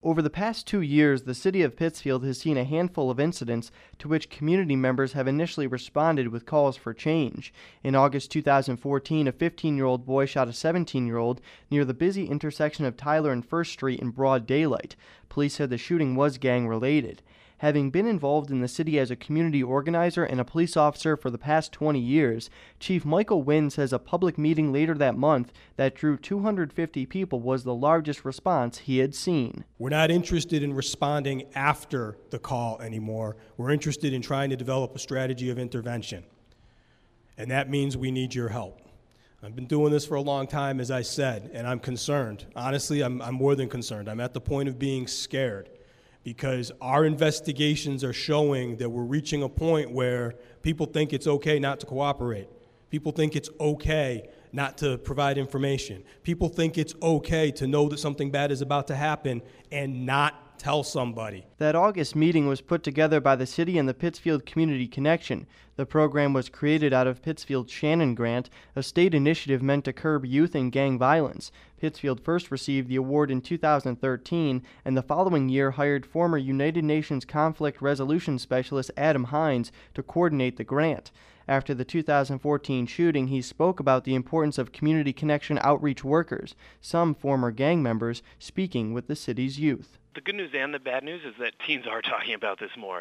Over the past 2 years, the city of Pittsfield has seen a handful of incidents to which community members have initially responded with calls for change. In August 2014, a 15-year-old boy shot a 17-year-old near the busy intersection of Tyler and First Street in broad daylight. Police said the shooting was gang-related. Having been involved in the city as a community organizer and a police officer for the past 20 years, Chief Michael Wynn says a public meeting later that month that drew 250 people was the largest response he had seen. We're not interested in responding after the call anymore. We're interested in trying to develop a strategy of intervention. And that means we need your help. I've been doing this for a long time, as I said, and I'm concerned. Honestly, I'm more than concerned. I'm at the point of being scared, because our investigations are showing that we're reaching a point where people think it's okay not to cooperate. People think it's okay not to provide information. People think it's okay to know that something bad is about to happen and not tell somebody. That August meeting was put together by the city and the Pittsfield Community Connection. The program was created out of Pittsfield's Shannon Grant, a state initiative meant to curb youth and gang violence. Pittsfield first received the award in 2013, and the following year hired former United Nations conflict resolution specialist Adam Hines to coordinate the grant. After the 2014 shooting, he spoke about the importance of community connection outreach workers, some former gang members, speaking with the city's youth. The good news and the bad news is that teens are talking about this more.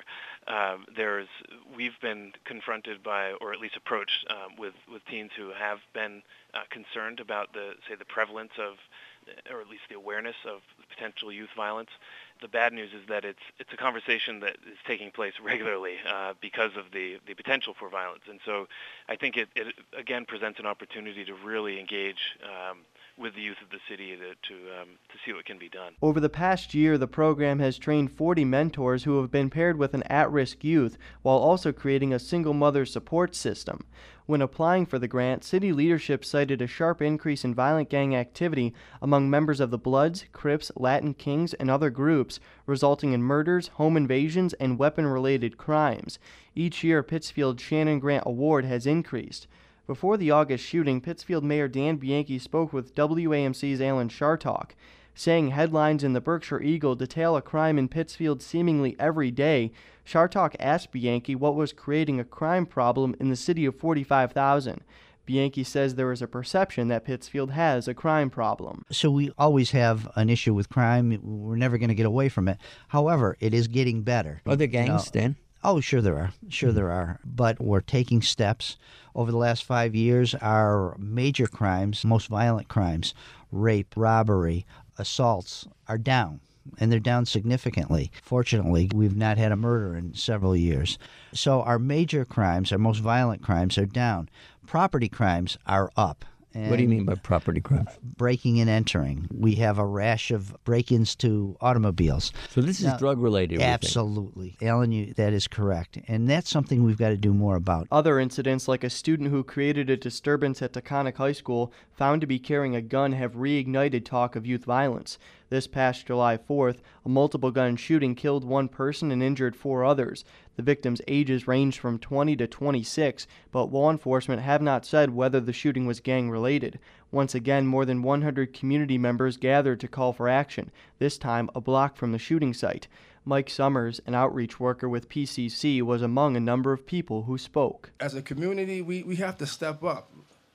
We've been confronted by, or at least approached with teens who have been concerned about the prevalence of, or at least the awareness of potential youth violence. The bad news is that it's a conversation that is taking place regularly because of the potential for violence. And so I think it again presents an opportunity to really engage with the youth of the city to see what can be done. Over the past year, the program has trained 40 mentors who have been paired with an at-risk youth while also creating a single mother support system. When applying for the grant, city leadership cited a sharp increase in violent gang activity among members of the Bloods, Crips, Latin Kings, and other groups, resulting in murders, home invasions, and weapon-related crimes. Each year, Pittsfield's Shannon Grant Award has increased. Before the August shooting, Pittsfield Mayor Dan Bianchi spoke with WAMC's Alan Chartock. Saying headlines in the Berkshire Eagle detail a crime in Pittsfield seemingly every day, Chartock asked Bianchi what was creating a crime problem in the city of 45,000. Bianchi says there is a perception that Pittsfield has a crime problem. So we always have an issue with crime. We're never going to get away from it. However, it is getting better. Are there gangs, Dan? Oh, sure there are. There are. But we're taking steps. Over the last 5 years, our major crimes, most violent crimes, rape, robbery, assaults, are down. And they're down significantly. Fortunately, we've not had a murder in several years. So our major crimes, our most violent crimes, are down. Property crimes are up. And what do you mean by property crimes? Breaking and entering. We have a rash of break-ins to automobiles. So this is drug-related? Absolutely. Alan, that is correct. And that's something we've got to do more about. Other incidents, like a student who created a disturbance at Taconic High School found to be carrying a gun, have reignited talk of youth violence. This past July 4th, a multiple-gun shooting killed one person and injured 4 others. The victims' ages ranged from 20 to 26, but law enforcement have not said whether the shooting was gang-related. Once again, more than 100 community members gathered to call for action, this time a block from the shooting site. Mike Summers, an outreach worker with PCC, was among a number of people who spoke. As a community, we have to step up.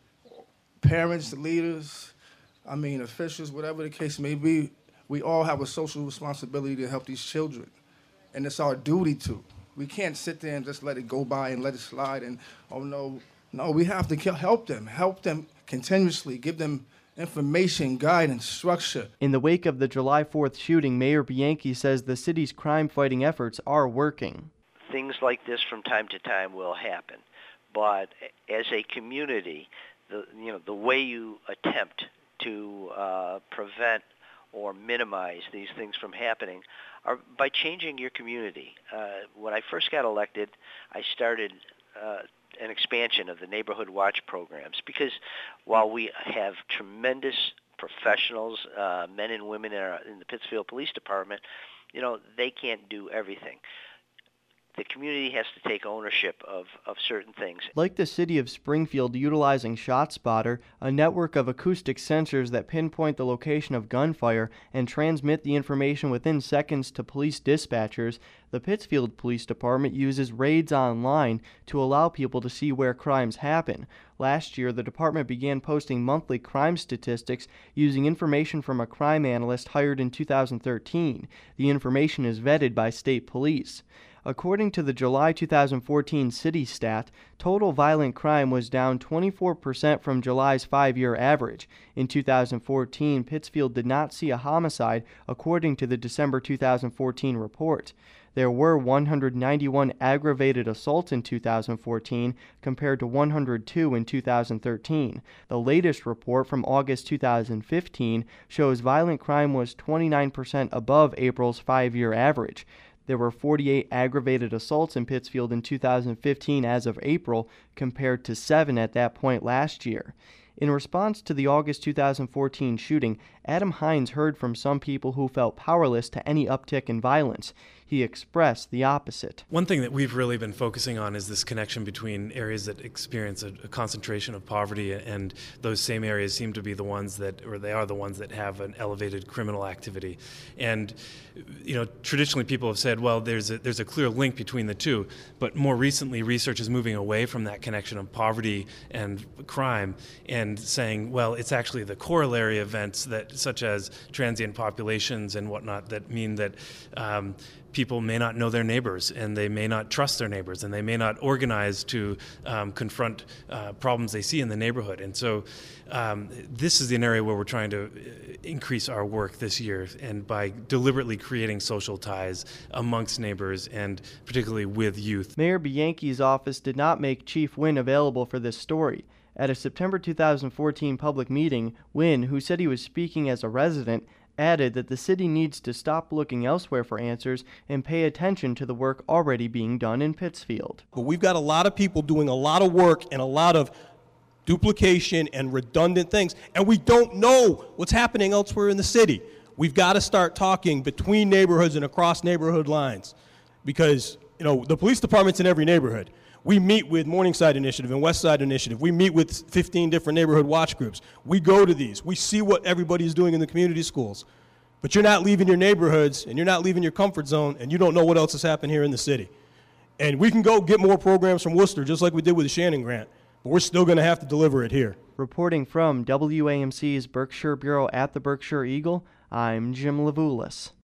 Parents, leaders, officials, whatever the case may be, we all have a social responsibility to help these children, and it's our duty to. We can't sit there and just let it go by and let it slide and, oh, no, we have to help them continuously, give them information, guidance, structure. In the wake of the July 4th shooting, Mayor Bianchi says the city's crime-fighting efforts are working. Things like this from time to time will happen, but as a community, the way you attempt to prevent or minimize these things from happening are by changing your community. When I first got elected, I started an expansion of the Neighborhood Watch programs because while we have tremendous professionals, men and women in the Pittsfield Police Department, they can't do everything. the community has to take ownership of certain things. Like the city of Springfield utilizing ShotSpotter, a network of acoustic sensors that pinpoint the location of gunfire and transmit the information within seconds to police dispatchers, the Pittsfield Police Department uses raids online to allow people to see where crimes happen. Last year, the department began posting monthly crime statistics using information from a crime analyst hired in 2013. The information is vetted by state police. According to the July 2014 city stat, total violent crime was down 24% from July's 5-year average. In 2014, Pittsfield did not see a homicide, according to the December 2014 report. There were 191 aggravated assaults in 2014 compared to 102 in 2013. The latest report from August 2015 shows violent crime was 29% above April's 5-year average. There were 48 aggravated assaults in Pittsfield in 2015 as of April, compared to 7 at that point last year. In response to the August 2014 shooting, Adam Hines heard from some people who felt powerless to any uptick in violence. He expressed the opposite. One thing that we've really been focusing on is this connection between areas that experience a concentration of poverty, and those same areas seem to be the ones that, or they are the ones that have an elevated criminal activity. And, you know, traditionally people have said, well, there's a clear link between the two, but more recently research is moving away from that connection of poverty and crime and saying, well, it's actually the corollary events that, such as transient populations and whatnot, that mean that people may not know their neighbors, and they may not trust their neighbors, and they may not organize to confront problems they see in the neighborhood. And so this is an area where we're trying to increase our work this year, and by deliberately creating social ties amongst neighbors, and particularly with youth. Mayor Bianchi's office did not make Chief Wynn available for this story. At a September 2014 public meeting, Wynn, who said he was speaking as a resident, added that the city needs to stop looking elsewhere for answers and pay attention to the work already being done in Pittsfield. But we've got a lot of people doing a lot of work and a lot of duplication and redundant things, and we don't know what's happening elsewhere in the city. We've got to start talking between neighborhoods and across neighborhood lines, because, you know, the police department's in every neighborhood. We meet with Morningside Initiative and Westside Initiative. We meet with 15 different neighborhood watch groups. We go to these. We see what everybody's doing in the community schools. But you're not leaving your neighborhoods, and you're not leaving your comfort zone, and you don't know what else has happened here in the city. And we can go get more programs from Worcester, just like we did with the Shannon Grant, but we're still going to have to deliver it here. Reporting from WAMC's Berkshire Bureau at the Berkshire Eagle, I'm Jim Levulis.